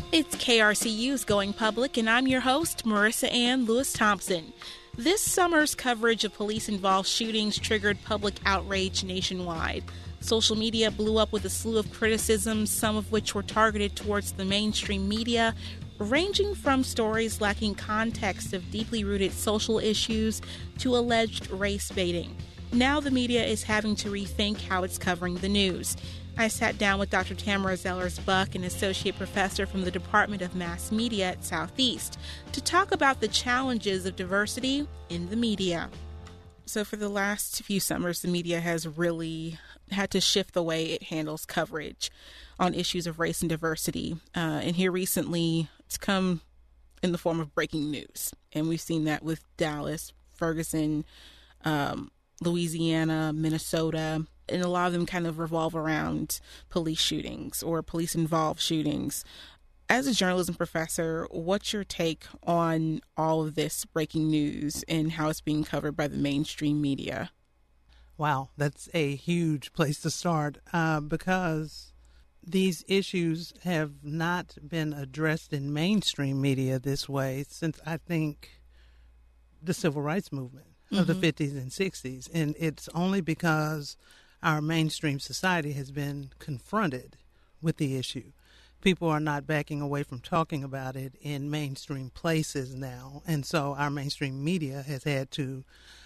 It's KRCU's Going Public, and I'm your host, Marissa Ann Lewis-Thompson. This summer's coverage of police-involved shootings triggered public outrage nationwide. Social media blew up with a slew of criticisms, some of which were targeted towards the mainstream media, ranging from stories lacking context of deeply rooted social issues to alleged race baiting. Now the media is having to rethink how it's covering the news. I sat down with Dr. Tamara Zellers-Buck, an associate professor from the Department of Mass Media at Southeast, to talk about the challenges of diversity in the media. So for the last few summers, the media has really had to shift the way it handles coverage on issues of race and diversity. And here recently, it's come in the form of breaking news. And we've seen that with Dallas, Ferguson, Louisiana, Minnesota, and a lot of them kind of revolve around police shootings or police-involved shootings. As a journalism professor, what's your take on all of this breaking news and how it's being covered by the mainstream media? Wow, that's a huge place to start because these issues have not been addressed in mainstream media this way since, I think, the civil rights movement of the 50s and 60s. And it's only because our mainstream society has been confronted with the issue. People are not backing away from talking about it in mainstream places now. And so our mainstream media has had to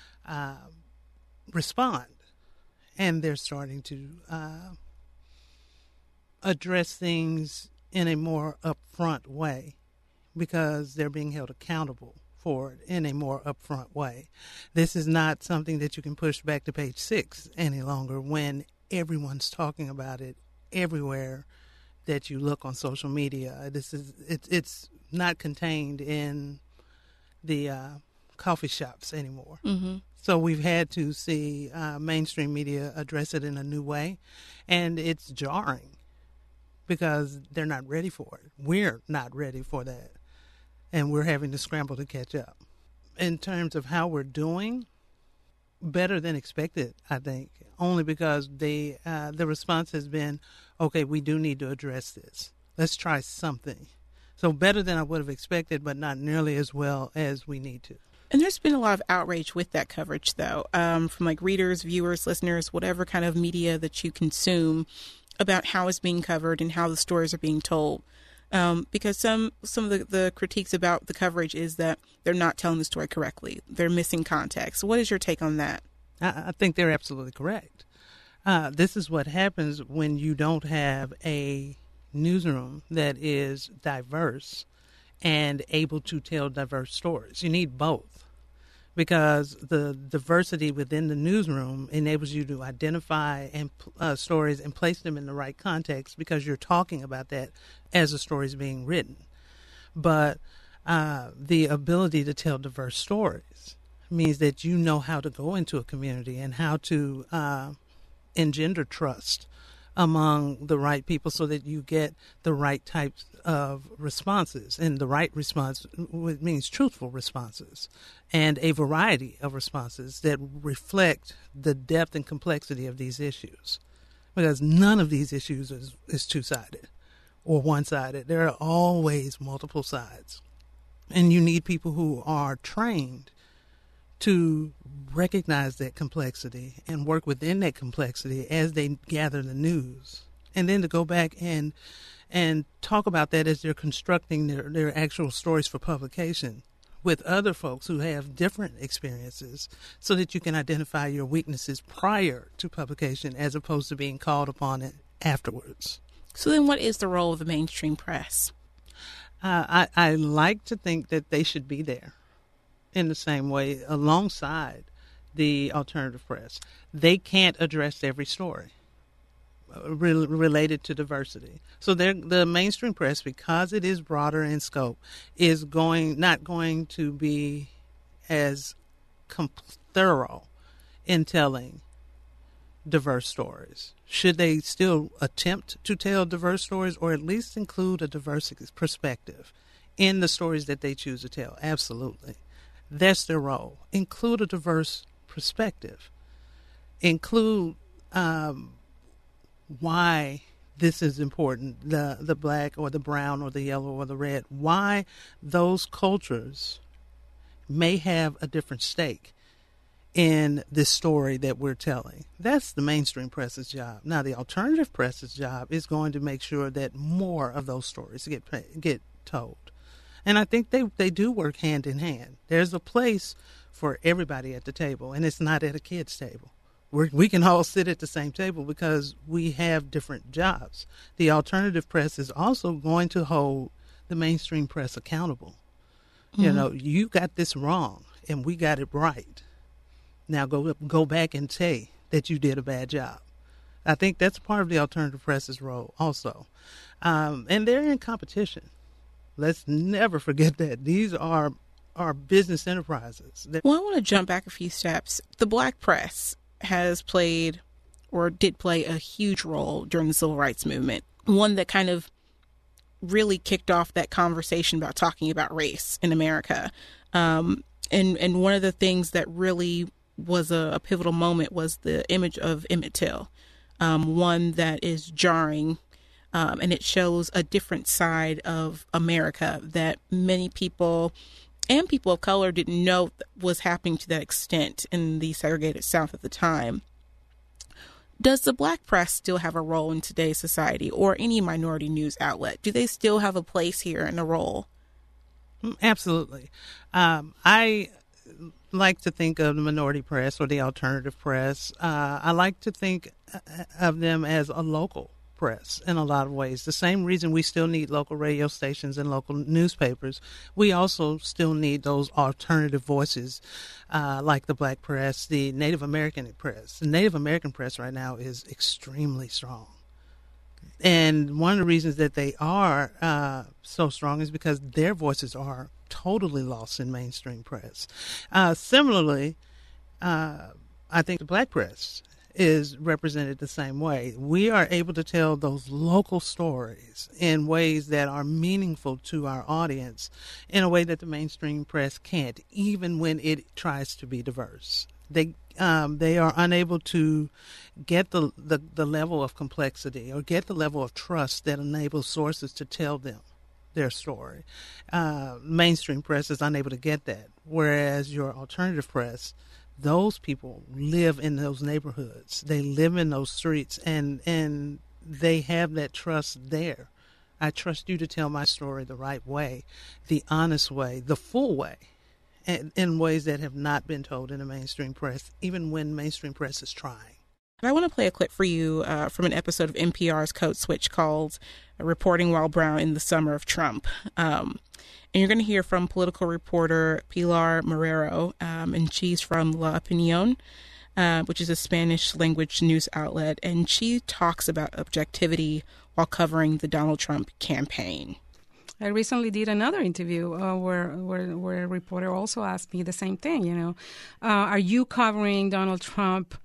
respond. And they're starting to address things in a more upfront way because they're being held accountable for it in a more upfront way. This is not something that you can push back to page 6 any longer when everyone's talking about it everywhere that you look on social media. It's not contained in the coffee shops anymore. So we've had to see mainstream media address it in a new way, and it's jarring because they're not ready for it. We're not ready for that. And we're having to scramble to catch up. In terms of how we're doing, better than expected, I think, only because the response has been, okay, we do need to address this. Let's try something. So better than I would have expected, but not nearly as well as we need to. And there's been a lot of outrage with that coverage, though, from like readers, viewers, listeners, whatever kind of media that you consume, about how it's being covered and how the stories are being told. Because some of the critiques about the coverage is that they're not telling the story correctly. They're missing context. What is your take on that? I think they're absolutely correct. This is what happens when you don't have a newsroom that is diverse and able to tell diverse stories. You need both because the diversity within the newsroom enables you to identify stories and place them in the right context because you're talking about that as the story is being written. But the ability to tell diverse stories means that you know how to go into a community and how to engender trust among the right people so that you get the right types of responses. And the right response means truthful responses and a variety of responses that reflect the depth and complexity of these issues. Because none of these issues is two-sided or one-sided. There are always multiple sides. And you need people who are trained to recognize that complexity and work within that complexity as they gather the news. And then to go back and talk about that as they're constructing their actual stories for publication with other folks who have different experiences so that you can identify your weaknesses prior to publication as opposed to being called upon it afterwards. So then what is the role of the mainstream press? I like to think that they should be there in the same way alongside the alternative press. They can't address every story related to diversity. So the mainstream press, because it is broader in scope, is not going to be as thorough in telling diverse stories. Should they still attempt to tell diverse stories or at least include a diverse perspective in the stories that they choose to tell? Absolutely. That's their role. Include a diverse perspective. Include why this is important, the black or the brown or the yellow or the red, why those cultures may have a different stake in this story that we're telling. That's the mainstream press's job. Now, the alternative press's job is going to make sure that more of those stories get told. And I think they do work hand in hand. There's a place for everybody at the table, and it's not at a kid's table. We can all sit at the same table because we have different jobs. The alternative press is also going to hold the mainstream press accountable. Mm-hmm. You know, you got this wrong, and we got it right. Now go back and say that you did a bad job. I think that's part of the alternative press's role also. And they're in competition. Let's never forget that. These are business enterprises. Well, I want to jump back a few steps. The black press has played or did play a huge role during the civil rights movement, one that kind of really kicked off that conversation about talking about race in America. And one of the things that really was a pivotal moment was the image of Emmett Till, one that is jarring, and it shows a different side of America that many people and people of color didn't know was happening to that extent in the segregated South at the time. Does the black press still have a role in today's society, or any minority news outlet? Do they still have a place here and a role? Absolutely. I like to think of the minority press or the alternative press. I like to think of them as a local press in a lot of ways. The same reason we still need local radio stations and local newspapers, we also still need those alternative voices like the black press, the Native American press. The Native American press right now is extremely strong. And one of the reasons that they are so strong is because their voices are totally lost in mainstream press. Similarly, I think the black press is represented the same way. We are able to tell those local stories in ways that are meaningful to our audience in a way that the mainstream press can't, even when it tries to be diverse. They are unable to get the level of complexity or get the level of trust that enables sources to tell them their story. Mainstream press is unable to get that, whereas your alternative press, those people live in those neighborhoods. They live in those streets, and they have that trust there. I trust you to tell my story the right way, the honest way, the full way, and in ways that have not been told in the mainstream press, even when mainstream press is trying. I want to play a clip for you from an episode of NPR's Code Switch called Reporting While Brown in the Summer of Trump. And you're going to hear from political reporter Pilar Marrero, and she's from La Opinión, which is a Spanish language news outlet. And she talks about objectivity while covering the Donald Trump campaign. I recently did another interview where a reporter also asked me the same thing, you know. Are you covering Donald Trump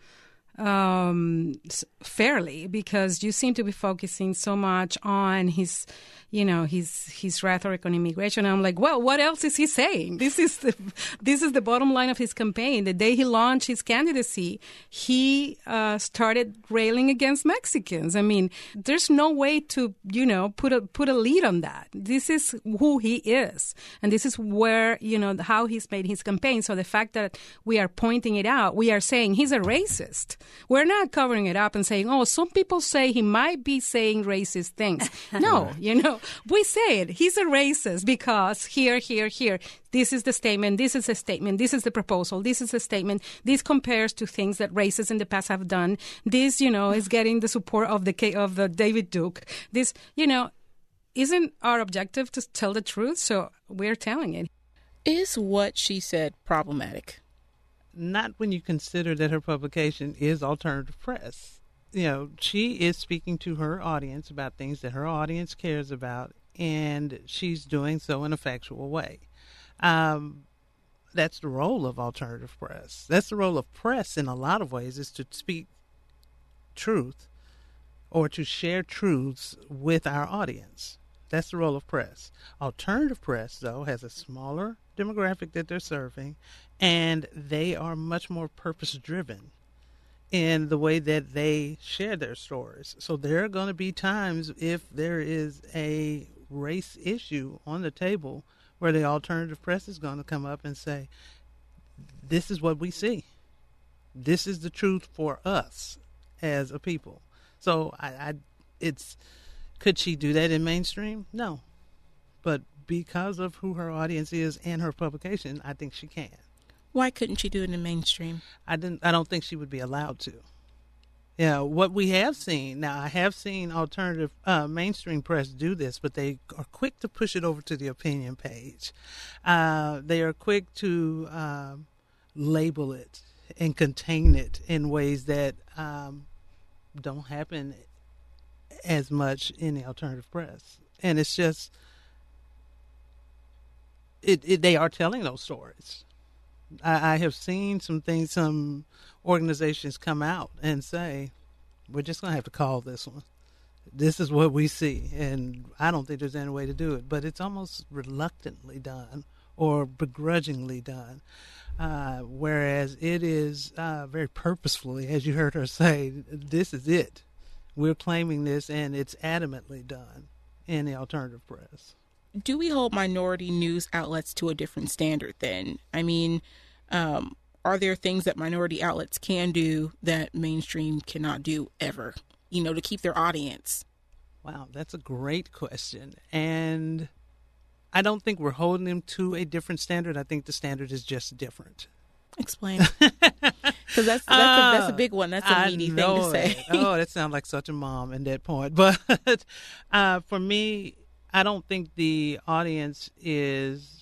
fairly? Because you seem to be focusing so much on his rhetoric on immigration. And I'm like, well, what else is he saying? This is the bottom line of his campaign. The day he launched his candidacy, he started railing against Mexicans. I mean, there's no way to, put a lead on that. This is who he is. And this is where, how he's made his campaign. So the fact that we are pointing it out, we are saying he's a racist. We're not covering it up and saying, oh, some people say he might be saying racist things. No, we say it. He's a racist because here. This is the statement. This is a statement. This is the proposal. This is a statement. This compares to things that racists in the past have done. This, is getting the support of the David Duke. This, isn't our objective to tell the truth? So we're telling it. Is what she said problematic? Not when you consider that her publication is alternative press. She is speaking to her audience about things that her audience cares about, and she's doing so in a factual way. That's the role of alternative press. That's the role of press in a lot of ways, is to speak truth or to share truths with our audience. That's the role of press. Alternative press, though, has a smaller demographic that they're serving, and they are much more purpose-driven in the way that they share their stories. So there are going to be times if there is a race issue on the table where the alternative press is going to come up and say, this is what we see. This is the truth for us as a people. So could she do that in mainstream? No. But because of who her audience is and her publication, I think she can. Why couldn't she do it in mainstream? I don't think she would be allowed to. Yeah, what we have seen, now I have seen alternative mainstream press do this, but they are quick to push it over to the opinion page. They are quick to label it and contain it in ways that don't happen as much in the alternative press. And it's just, they are telling those stories. I have seen some organizations come out and say, we're just going to have to call this one. This is what we see. And I don't think there's any way to do it. But it's almost reluctantly done or begrudgingly done. Whereas it is very purposefully, as you heard her say, this is it. We're claiming this, and it's adamantly done in the alternative press. Do we hold minority news outlets to a different standard then? I mean, are there things that minority outlets can do that mainstream cannot do ever, to keep their audience? Wow, that's a great question. And I don't think we're holding them to a different standard. I think the standard is just different. Explain. Because that's a big one. That's a meaty thing to say. Oh, that sounds like such a mom in that point. But for me, I don't think the audience is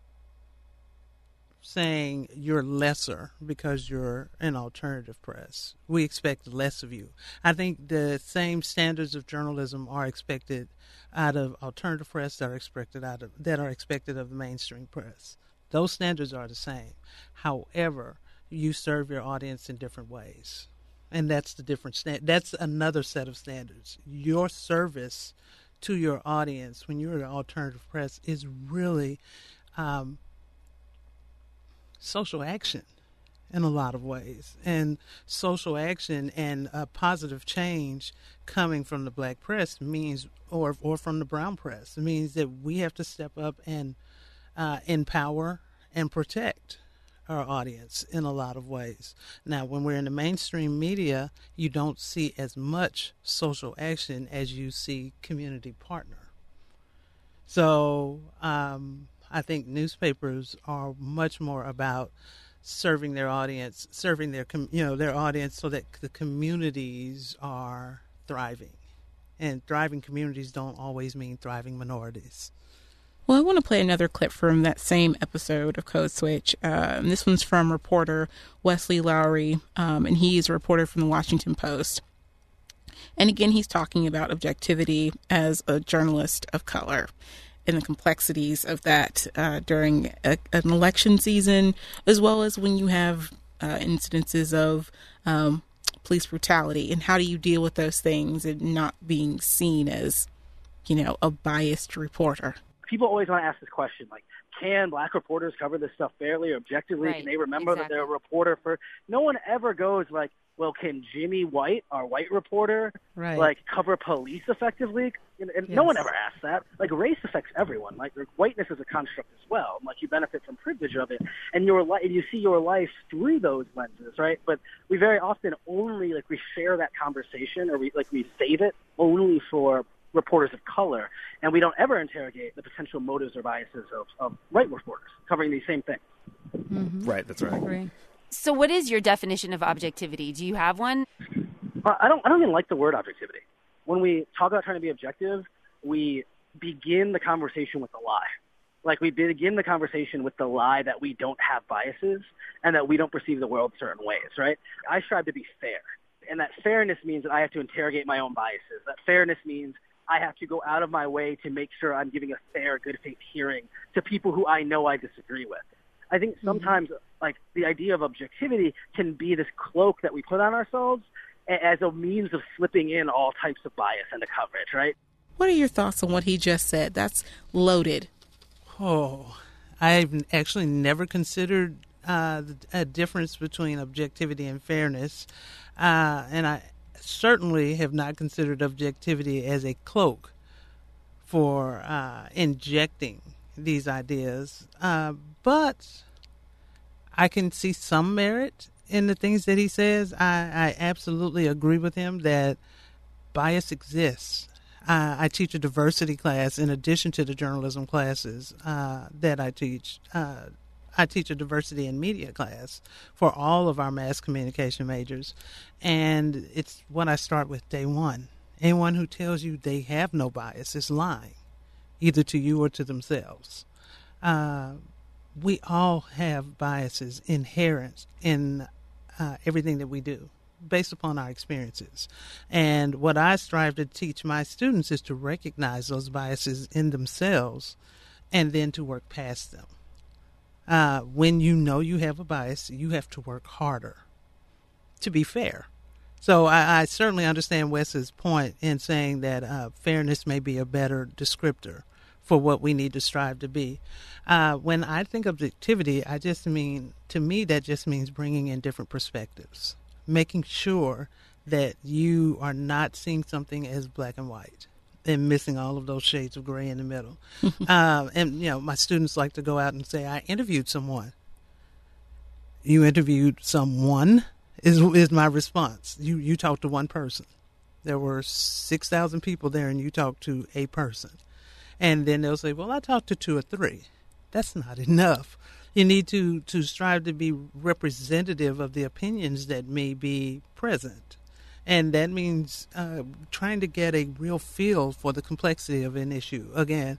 saying you're lesser because you're an alternative press. We expect less of you. I think the same standards of journalism are expected out of alternative press that are expected of the mainstream press. Those standards are the same. However, you serve your audience in different ways. And that's the different that's another set of standards. Your service to your audience when you're an alternative press is really social action in a lot of ways. And social action and positive change coming from the black press means, or from the brown press, means that we have to step up and empower and protect our audience in a lot of ways. Now, when we're in the mainstream media, you don't see as much social action as you see community partner. So I think newspapers are much more about serving their audience, serving their audience so that the communities are thriving. And thriving communities don't always mean thriving minorities. Well, I want to play another clip from that same episode of Code Switch. This one's from reporter Wesley Lowery, and he's a reporter from the Washington Post. And again, he's talking about objectivity as a journalist of color and the complexities of that during an election season, as well as when you have incidences of police brutality. And how do you deal with those things and not being seen as, a biased reporter? People always want to ask this question, like, can black reporters cover this stuff fairly or objectively? Right, can they remember that they're a reporter for... No one ever goes like, well, can Jimmy White, our white reporter, cover police effectively? And yes. No one ever asks that. Like, race affects everyone. Like, whiteness is a construct as well. Like, you benefit from privilege of it. And you see your life through those lenses, right? But we very often only, we share that conversation, or we save it only for reporters of color, and we don't ever interrogate the potential motives or biases of white reporters covering these same things. Mm-hmm. Right, that's right. So what is your definition of objectivity? Do you have one? I don't even like the word objectivity. When we talk about trying to be objective, we begin the conversation with a lie. Like, we begin the conversation with the lie that we don't have biases and that we don't perceive the world certain ways, right? I strive to be fair, and that fairness means that I have to interrogate my own biases. That fairness means I have to go out of my way to make sure I'm giving a fair, good faith hearing to people who I know I disagree with. I think sometimes, the idea of objectivity can be this cloak that we put on ourselves as a means of slipping in all types of bias into coverage, right? What are your thoughts on what he just said? That's loaded. Oh, I've actually never considered a difference between objectivity and fairness, and I certainly have not considered objectivity as a cloak for injecting these ideas, but I can see some merit in the things that he says. I absolutely agree with him that bias exists. I teach a diversity class in addition to the journalism classes that I teach. I teach a diversity in media class for all of our mass communication majors, and it's what I start with day one. Anyone who tells you they have no bias is lying, either to you or to themselves. We all have biases inherent in everything that we do, based upon our experiences. And what I strive to teach my students is to recognize those biases in themselves and then to work past them. When you know you have a bias, you have to work harder to be fair. So I certainly understand Wes's point in saying that fairness may be a better descriptor for what we need to strive to be. When I think objectivity, to me, that just means bringing in different perspectives, making sure that you are not seeing something as black and white and missing all of those shades of gray in the middle. And, my students like to go out and say, I interviewed someone. You interviewed someone is my response. You talked to one person. There were 6,000 people there and you talked to a person. And then they'll say, well, I talked to 2 or 3. That's not enough. You need to strive to be representative of the opinions that may be present. And that means trying to get a real feel for the complexity of an issue again,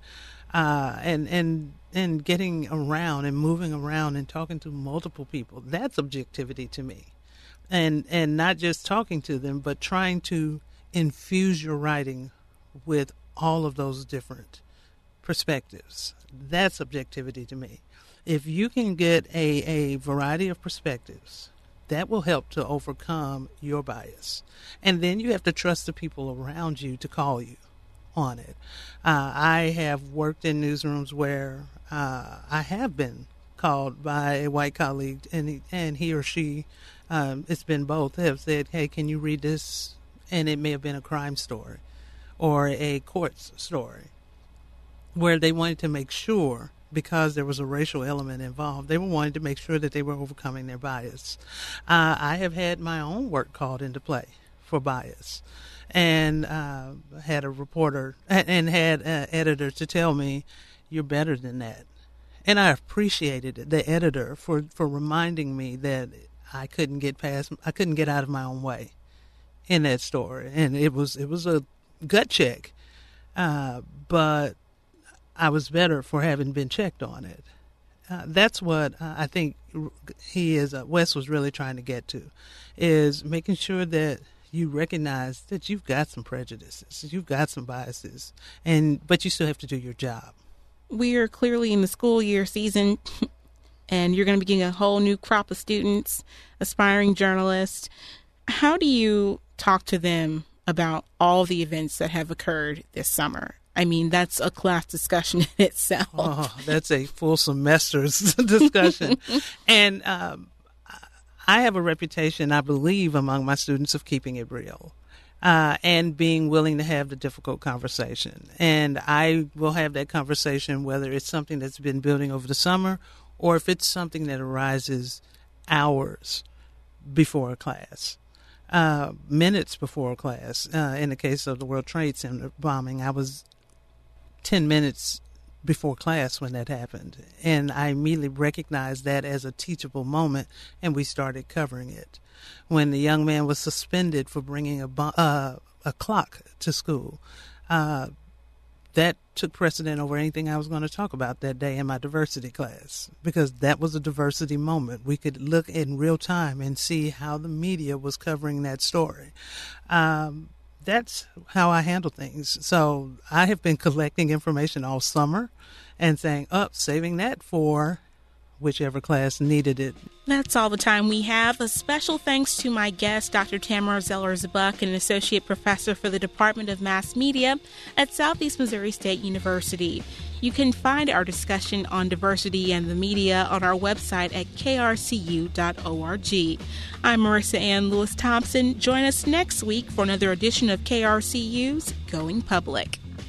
and getting around and moving around and talking to multiple people. That's objectivity to me, and not just talking to them, but trying to infuse your writing with all of those different perspectives. That's objectivity to me. If you can get a variety of perspectives, that will help to overcome your bias. And then you have to trust the people around you to call you on it. I have worked in newsrooms where I have been called by a white colleague, and he or she, it's been both, have said, hey, can you read this? And it may have been a crime story or a court story where they wanted to make sure, because there was a racial element involved, they were wanting to make sure that they were overcoming their bias. I have had my own work called into play for bias, and had a reporter and had an editor to tell me, you're better than that. And I appreciated the editor for reminding me that I couldn't get out of my own way in that story. And it was a gut check, but I was better for having been checked on it. That's what I think Wes was really trying to get to, is making sure that you recognize that you've got some prejudices, you've got some biases, but you still have to do your job. We are clearly in the school year season, and you're going to be getting a whole new crop of students, aspiring journalists. How do you talk to them about all the events that have occurred this summer? I mean, that's a class discussion in itself. Oh, that's a full semester's discussion. And I have a reputation, I believe, among my students of keeping it real and being willing to have the difficult conversation. And I will have that conversation whether it's something that's been building over the summer or if it's something that arises hours before a class. Minutes before a class. In the case of the World Trade Center bombing, I was 10 minutes before class when that happened. And I immediately recognized that as a teachable moment, and we started covering it. When the young man was suspended for bringing a clock to school, that took precedent over anything I was going to talk about that day in my diversity class, because that was a diversity moment. We could look in real time and see how the media was covering that story. That's how I handle things. So I have been collecting information all summer and saying, saving that for whichever class needed it. That's all the time we have. A special thanks to my guest, Dr. Tamara Zellers-Buck, an associate professor for the Department of Mass Media at Southeast Missouri State University. You can find our discussion on diversity and the media on our website at krcu.org. I'm Marissa Ann Lewis Thompson. Join us next week for another edition of KRCU's Going Public.